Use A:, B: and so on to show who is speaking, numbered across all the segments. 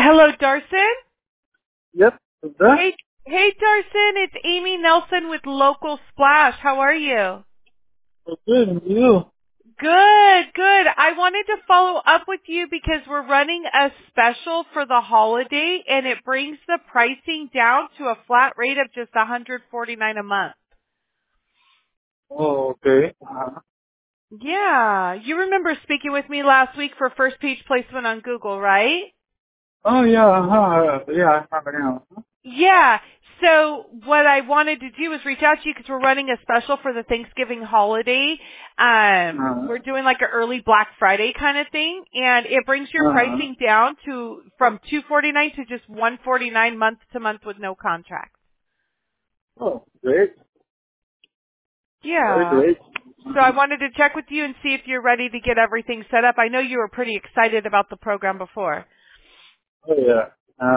A: Hello, Darson.
B: Yep. Is that?
A: Hey, Darson. It's Amy Nelson with Local Splash. How are you?
B: Oh, good. And you?
A: Good. I wanted to follow up with you because we're running a special for the holiday, and it brings the pricing down to a flat rate of just $149 a month.
B: Oh, okay.
A: Yeah, you remember speaking with me last week for first page placement on Google, right?
B: Oh, yeah. Yeah, I remember now.
A: Yeah. So what I wanted to do is reach out to you because we're running a special for the Thanksgiving holiday. We're doing like an early Black Friday kind of thing, and it brings your pricing down to from $249 to just $149 month to month with no contract.
B: Oh, great. Very
A: Yeah.
B: great.
A: So I wanted to check with you and see if you're ready to get everything set up. I know you were pretty excited about the program before.
B: Oh, yeah.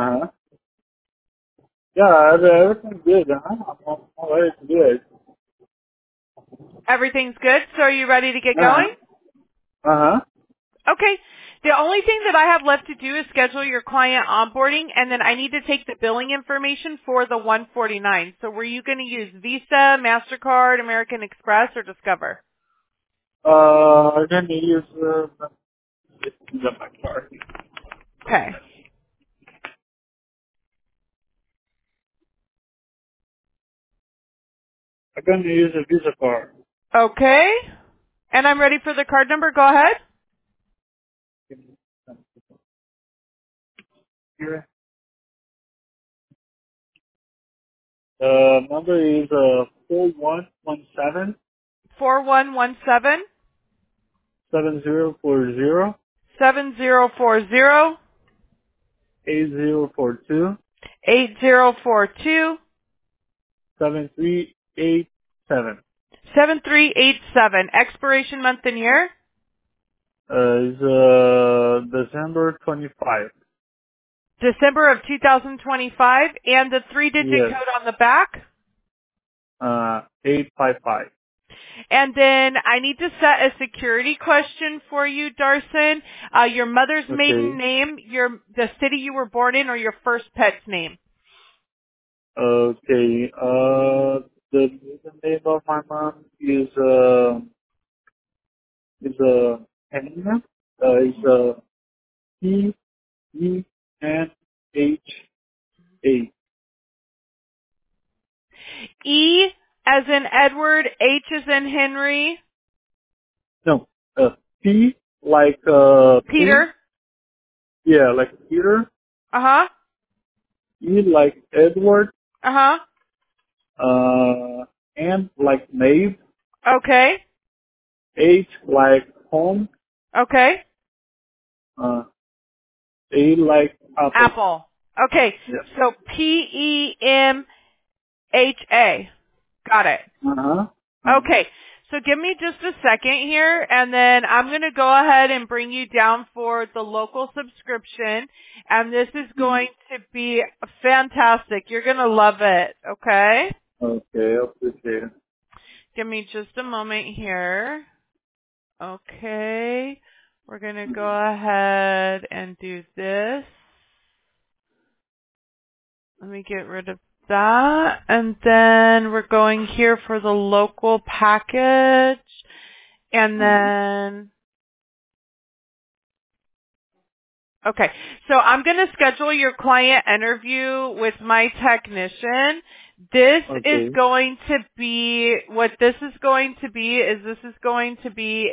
B: Yeah, everything's good. I'm ready to do it.
A: Everything's good. So are you ready to get going?
B: Uh-huh.
A: Okay. The only thing that I have left to do is schedule your client onboarding, and then I need to take the billing information for the 149. So were you going to use Visa, MasterCard, American Express, or Discover?
B: I'm gonna use, my card.
A: Okay.
B: I'm gonna use a Visa card.
A: Okay. And I'm ready for the card number. Go ahead.
B: Here. Number is, 4117
A: 4117
B: 7040
A: 7040
B: 8042
A: 8042
B: 7387.
A: 7387. Expiration month and year.
B: Is December 25.
A: December of 2025. And the 3-digit
B: Yes.
A: code on the back.
B: 855.
A: And then I need to set a security question for you, Darson. Your mother's maiden
B: Okay.
A: name, the city you were born in, or your first pet's name.
B: Okay. The name of my mom is Hannah. Is Henha.
A: E as in Edward, H as in Henry,
B: No. P like pig.
A: Peter.
B: Yeah, like Peter.
A: Uh-huh.
B: E like Edward.
A: Uh-huh.
B: And like Maeve.
A: Okay.
B: H like home.
A: Okay.
B: Uh, A like apple.
A: Apple. Okay.
B: Yeah.
A: So Pemha. Got it.
B: Uh-huh.
A: Okay, so give me just a second here, and then I'm going to go ahead and bring you down for the local subscription, and this is going to be fantastic. You're going to love it, okay?
B: Okay, I appreciate it.
A: Give me just a moment here. Okay, we're going to go ahead and do this. Let me get rid of that, and then we're going here for the local package. And then, okay, so I'm going to schedule your client interview with my technician. This is
B: Okay.
A: going to be, what this is going to be is this is going to be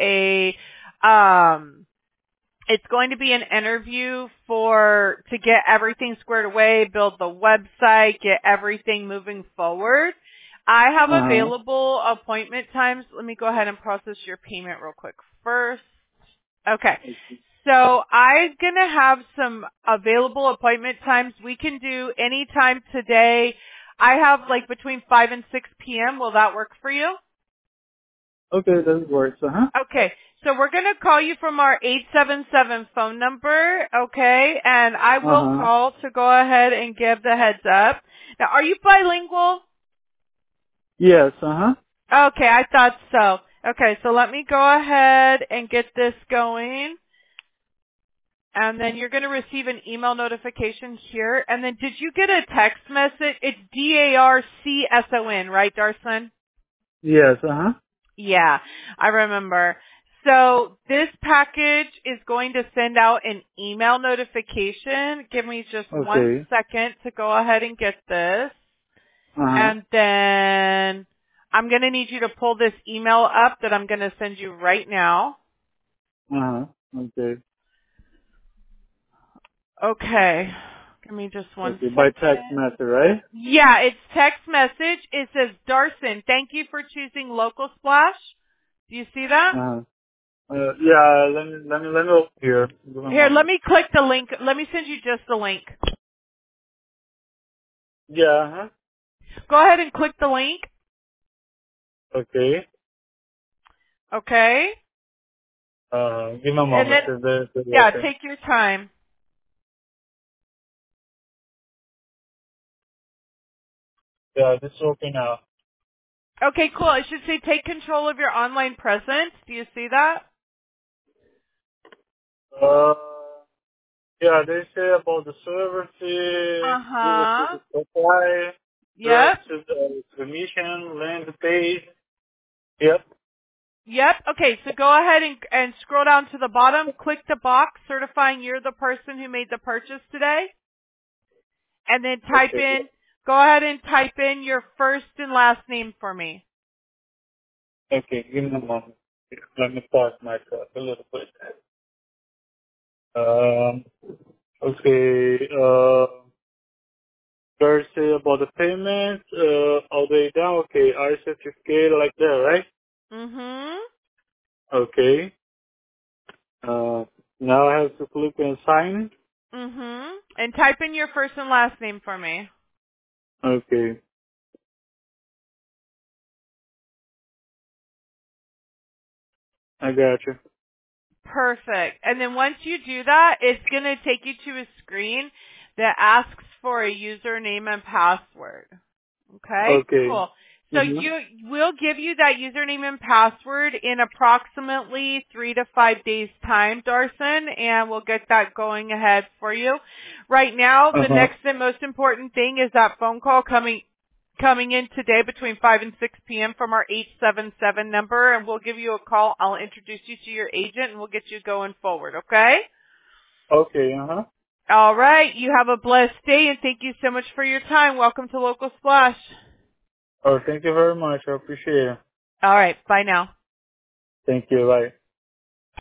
A: it's going to be an interview to get everything squared away, build the website, get everything moving forward. I have
B: Uh-huh.
A: available appointment times. Let me go ahead and process your payment real quick first. Okay. So I'm going to have some available appointment times. We can do any time today. I have like between 5 and 6 p.m. Will that work for you?
B: Okay, that works. Uh-huh.
A: Okay. So we're going to call you from our 877 phone number, okay? And I will
B: Uh-huh.
A: call to go ahead and give the heads up. Now, are you bilingual?
B: Yes, uh-huh.
A: Okay, I thought so. Okay, so let me go ahead and get this going. And then you're going to receive an email notification here. And then did you get a text message? It's DARCSON, right, Darson?
B: Yes,
A: Yeah, I remember. So this package is going to send out an email notification. Give me just 1
B: Okay.
A: second to go ahead and get this.
B: Uh-huh.
A: And then I'm going to need you to pull this email up that I'm going to send you right now.
B: Uh-huh. Okay.
A: Okay. Give me just 1
B: Okay. By text
A: second.
B: message, right?
A: Yeah, it's text message. It says, Darson, thank you for choosing Local Splash. Do you see that?
B: Uh-huh. Yeah, let me open here. Give me a
A: Here, let
B: moment.
A: me click the link. Let me send you just the link.
B: Yeah, uh-huh.
A: Go ahead and click the link.
B: Okay.
A: Okay?
B: Give me a
A: And
B: moment.
A: then,
B: They're
A: yeah,
B: working.
A: take your time.
B: Yeah, this is open now.
A: Okay, cool. It should say take control of your online presence. Do you see that?
B: Uh, yeah, they say about the server fee, Google
A: Uh-huh.
B: supply,
A: Yep.
B: direct to the submission, land page. Yep.
A: Yep. Okay, so go ahead and scroll down to the bottom. Click the box certifying you're the person who made the purchase today. And then
B: Okay.
A: go ahead and type in your first and last name for me.
B: Okay, give me a moment. Let me pause myself a little bit. Um, okay, first say about the payment, all the way down. Okay, I certificate like that, right?
A: Mm-hmm.
B: Okay. Now I have to click and sign.
A: Mm-hmm. And type in your first and last name for me.
B: Okay, I got you.
A: Perfect. And then once you do that, it's going to take you to a screen that asks for a username and password. Okay,
B: Okay.
A: cool. So
B: Mm-hmm.
A: we'll give you that username and password in approximately 3 to 5 days time, Darson, and we'll get that going ahead for you. Right now, the
B: Uh-huh.
A: next and most important thing is that phone call coming in today between 5 and 6 p.m. from our 877 number, and we'll give you a call. I'll introduce you to your agent, and we'll get you going forward, okay?
B: Okay, uh-huh.
A: All right. You have a blessed day, and thank you so much for your time. Welcome to Local Splash.
B: Oh, thank you very much. I appreciate it.
A: All right. Bye now.
B: Thank you. Bye.